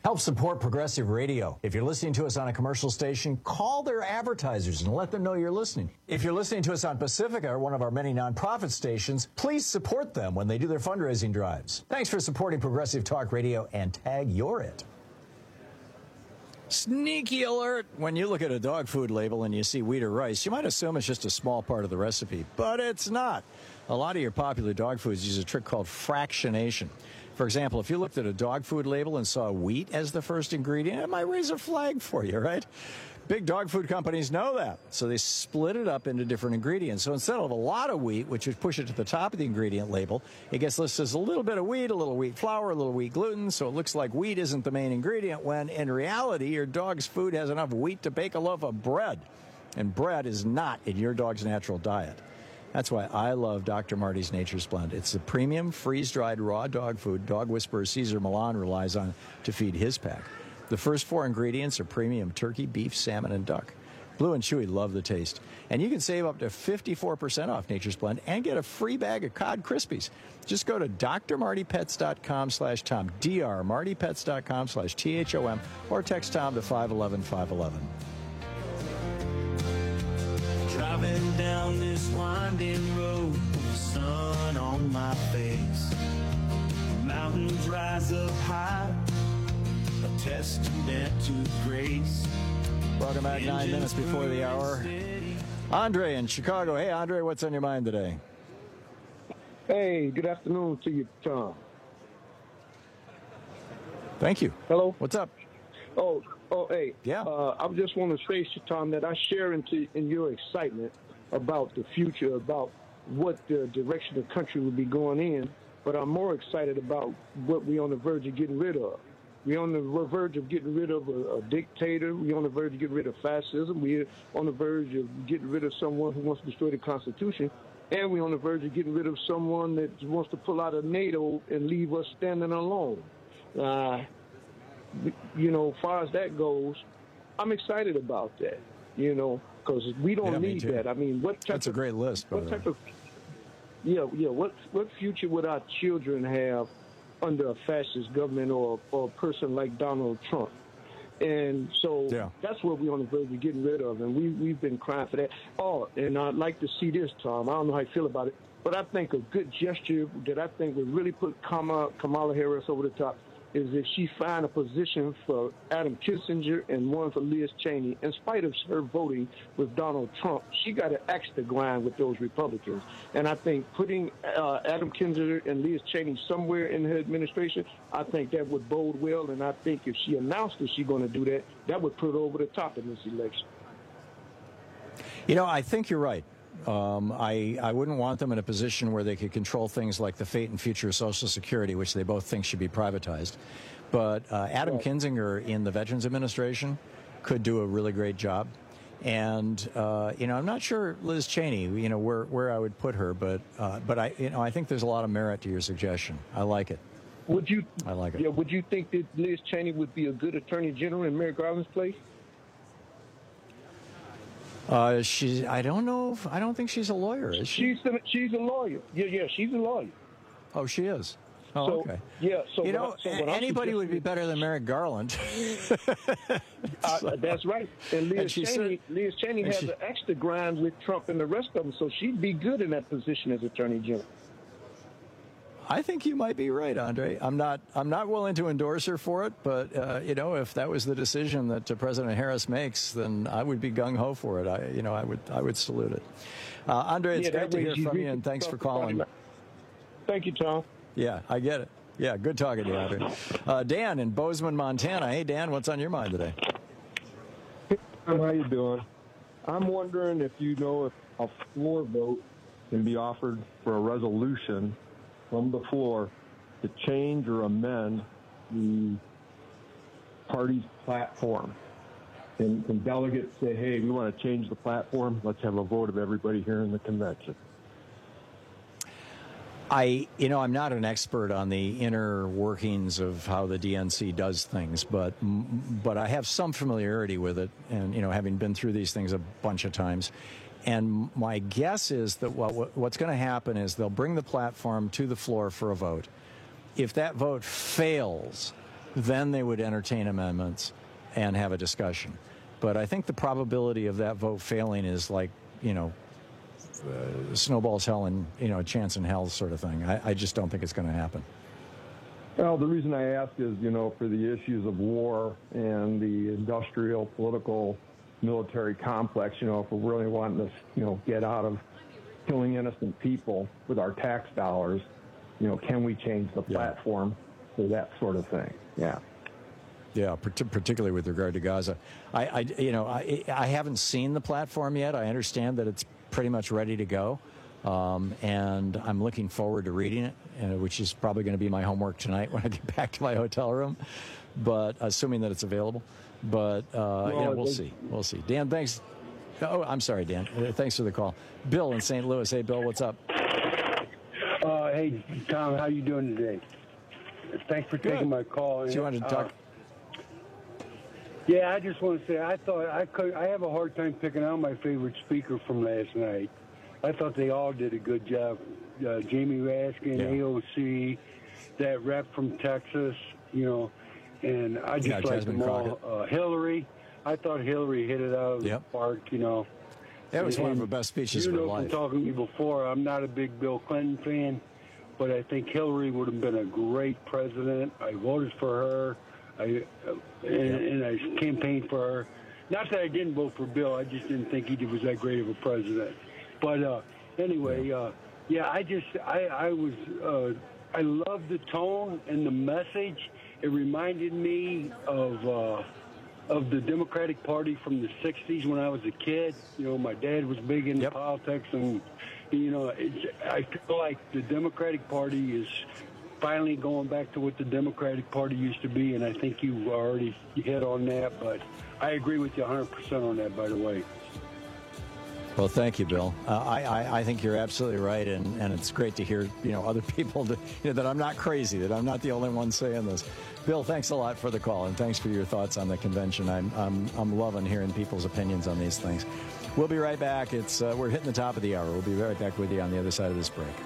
Help support Progressive Radio. If you're listening to us on a commercial station, call their advertisers and let them know you're listening. If you're listening to us on Pacifica, or one of our many nonprofit stations, please support them when they do their fundraising drives. Thanks for supporting Progressive Talk Radio, and tag you're it. Sneaky alert! When you look at a dog food label and you see wheat or rice, you might assume it's just a small part of the recipe, but it's not. A lot of your popular dog foods use a trick called fractionation. For example, if you looked at a dog food label and saw wheat as the first ingredient, it might raise a flag for you, right? Big dog food companies know that, so they split it up into different ingredients. So instead of a lot of wheat, which would push it to the top of the ingredient label, it gets listed as a little bit of wheat, a little wheat flour, a little wheat gluten, so it looks like wheat isn't the main ingredient, when in reality, your dog's food has enough wheat to bake a loaf of bread. And bread is not in your dog's natural diet. That's why I love Doctor Marty's Nature's Blend. It's the premium, freeze-dried, raw dog food dog whisperer Cesar Millan relies on to feed his pack. The first four ingredients are premium turkey, beef, salmon, and duck. Blue and Chewy love the taste. And you can save up to fifty-four percent off Nature's Blend and get a free bag of Cod Krispies. Just go to drmartypets.com slash Tom, drmartypets.com slash T H O M, or text Tom to five one one, five one one. Driving down this winding road with the sun on my face. Mountains rise up high, a testament to grace. Welcome back, nine minutes before the hour. Andre in Chicago. Hey, Andre, what's on your mind today? Hey, good afternoon to you, Tom. Thank you. Hello. What's up? Oh, oh, hey. Yeah. Uh, I just want to say, Tom, that I share into in your excitement about the future, about what the direction the country will be going in. But I'm more excited about what we're on the verge of getting rid of. We're on the verge of getting rid of a, a dictator. We're on the verge of getting rid of fascism. We're on the verge of getting rid of someone who wants to destroy the Constitution. And we're on the verge of getting rid of someone that wants to pull out of NATO and leave us standing alone. Uh, you know, as far as that goes, I'm excited about that, you know, because we don't yeah, need that. I mean, what type That's of, a great list, by what the type way. of, yeah, yeah, what, what future would our children have under a fascist government or, or a person like Donald Trump? And so yeah. that's what we're on the verge of getting rid of, and we, we've been crying for that. Oh, and I'd like to see this, Tom. I don't know how you feel about it, but I think a good gesture that I think would really put Kamala, Kamala Harris over the top is if she find a position for Adam Kinzinger and one for Liz Cheney. In spite of her voting with Donald Trump, she got an axe to grind with those Republicans. And I think putting uh, Adam Kinzinger and Liz Cheney somewhere in her administration, I think that would bode well. And I think if she announced that she's going to do that, that would put her over the top in this election. You know, I think you're right. Um, I, I wouldn't want them in a position where they could control things like the fate and future of Social Security, which they both think should be privatized. But uh, Adam right. Kinzinger in the Veterans Administration could do a really great job. And, uh, you know, I'm not sure Liz Cheney, you know, where, where I would put her, but, uh, but I, you know, I think there's a lot of merit to your suggestion. I like it. Would you, I like it. Yeah, would you think that Liz Cheney would be a good attorney general in Merrick Garland's place? Uh, she, I don't know. If, I don't think she's a lawyer, is she? She's a, she's a lawyer. Yeah, yeah, she's a lawyer. Oh, she is. Oh, so, okay. Yeah. So you what know, I, so what anybody would be better than Merrick Garland. uh, that's right. And Liz and Cheney, said, Liz Cheney has she, an axe to grind with Trump and the rest of them, so she'd be good in that position as attorney general. I think you might be right, Andre. I'm not. I'm not willing to endorse her for it, but uh, you know, if that was the decision that uh, President Harris makes, then I would be gung ho for it. I, you know, I would. I would salute it. Uh, Andre, it's yeah, great to hear from you, and thanks for calling. Thank you, Tom. Yeah, I get it. Yeah, good talking to you, Andre. Uh, Dan in Bozeman, Montana. Hey, Dan, what's on your mind today? Hey, Tom, how you doing? I'm wondering if you know if a floor vote can be offered for a resolution from the floor to change or amend the party's platform. And, and delegates say, hey, we want to change the platform. Let's have a vote of everybody here in the convention. I, you know, I'm not an expert on the inner workings of how the D N C does things, but but I have some familiarity with it, and, you know, having been through these things a bunch of times. And my guess is that what, what's going to happen is they'll bring the platform to the floor for a vote. If that vote fails, then they would entertain amendments and have a discussion. But I think the probability of that vote failing is like, you know, uh, snowballs hell and, you know, a chance in hell sort of thing. I, I just don't think it's going to happen. Well, the reason I ask is, you know, for the issues of war and the industrial, political, military complex, you know, if we're really wanting to, you know, get out of killing innocent people with our tax dollars, you know, can we change the platform for that sort of thing? Yeah. Yeah, particularly with regard to Gaza. I, I you know, I, I haven't seen the platform yet. I understand that it's pretty much ready to go, um, and I'm looking forward to reading it, uh, which is probably going to be my homework tonight when I get back to my hotel room, but assuming that it's available. But, uh, well, yeah, we'll see. We'll see. Dan, thanks. Oh, I'm sorry, Dan. Uh, thanks for the call. Bill in Saint Louis. Hey, Bill, what's up? Uh, hey, Tom, how you doing today? Thanks for taking Good. my call. Do you want to talk? Uh, Yeah, I just want to say I thought I could. I have a hard time picking out my favorite speaker from last night. I thought they all did a good job. Uh, Jamie Raskin, yeah. A O C, that rep from Texas, you know, and I just yeah, liked them all. Uh, Hillary, I thought Hillary hit it out of yep. the park, you know. That was and, one of the best speeches of her life. You know, from talking to me before, I'm not a big Bill Clinton fan, but I think Hillary would have been a great president. I voted for her. I uh, and, and I campaigned for her. Not that I didn't vote for Bill. I just didn't think he was that great of a president. But uh, anyway, uh, yeah, I just I I was uh, I loved the tone and the message. It reminded me of uh, of the Democratic Party from the sixties when I was a kid. You know, my dad was big into yep. politics, and you know, it's, I feel like the Democratic Party is finally going back to what the Democratic Party used to be, and I think you already hit on that, but I agree with you one hundred percent on that, by the way. Well, thank you, Bill. Uh, I, I I think you're absolutely right, and, and it's great to hear, you know, other people, to, you know, that I'm not crazy, that I'm not the only one saying this. Bill, thanks a lot for the call, and thanks for your thoughts on the convention. I'm I'm, I'm loving hearing people's opinions on these things. We'll be right back. It's uh, we're hitting the top of the hour. We'll be right back with you on the other side of this break.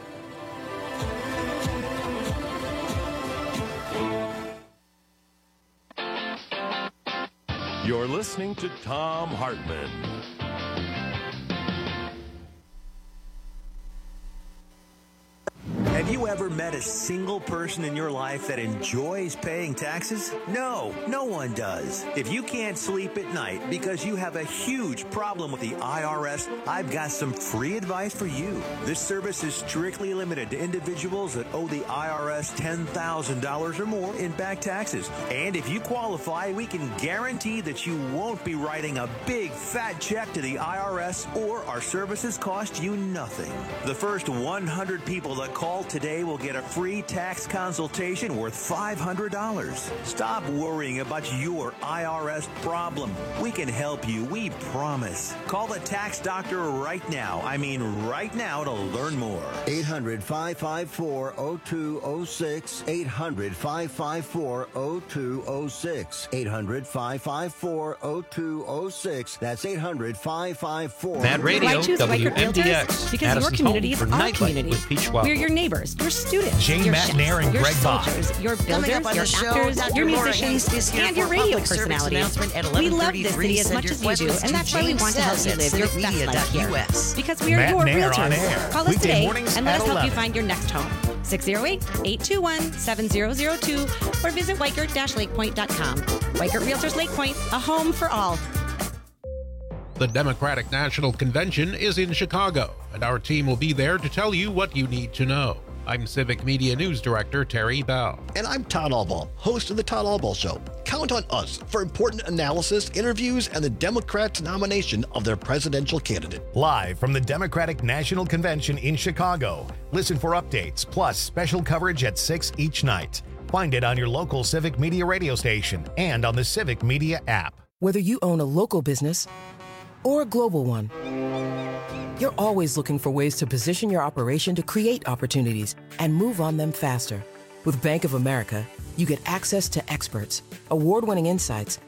You're listening to Thom Hartmann. Have you ever met a single person in your life that enjoys paying taxes? No, no one does. If you can't sleep at night because you have a huge problem with the I R S, I've got some free advice for you. This service is strictly limited to individuals that owe the I R S ten thousand dollars or more in back taxes. And if you qualify, we can guarantee that you won't be writing a big fat check to the I R S, or our services cost you nothing. The first one hundred people that call today will get a free tax consultation worth five hundred dollars. Stop worrying about your I R S problem. We can help you, we promise. Call the tax doctor right now. I mean right now to learn more. eight hundred, five five four, zero two zero six. eight hundred, five five four, zero two zero six. eight hundred, five five four, zero two zero six. That's eight hundred, five five four. Mad Radio, W M D X. Because your community is our community. We're your neighbors, your students, Jane your McNair and your Greg soldiers, Bond. your builders, your actors, your musicians, and your radio personalities. We love this city as much as you do, and that's why we want to help you live your best life here. Because we are your realtors. Call us today and let us help you find your next home. six oh eight, eight two one, seven zero zero two or visit Weichert Lake Point dot com. Weichert Realtors Lake Point, a home for all. The Democratic National Convention is in Chicago, and our team will be there to tell you what you need to know. I'm Civic Media News Director Terry Bell. And I'm Todd Albaugh, host of The Todd Albaugh Show. Count on us for important analysis, interviews, and the Democrats' nomination of their presidential candidate. Live from the Democratic National Convention in Chicago. Listen for updates, plus special coverage at six each night. Find it on your local Civic Media radio station and on the Civic Media app. Whether you own a local business or a global one, you're always looking for ways to position your operation to create opportunities and move on them faster. With Bank of America, you get access to experts, award-winning insights,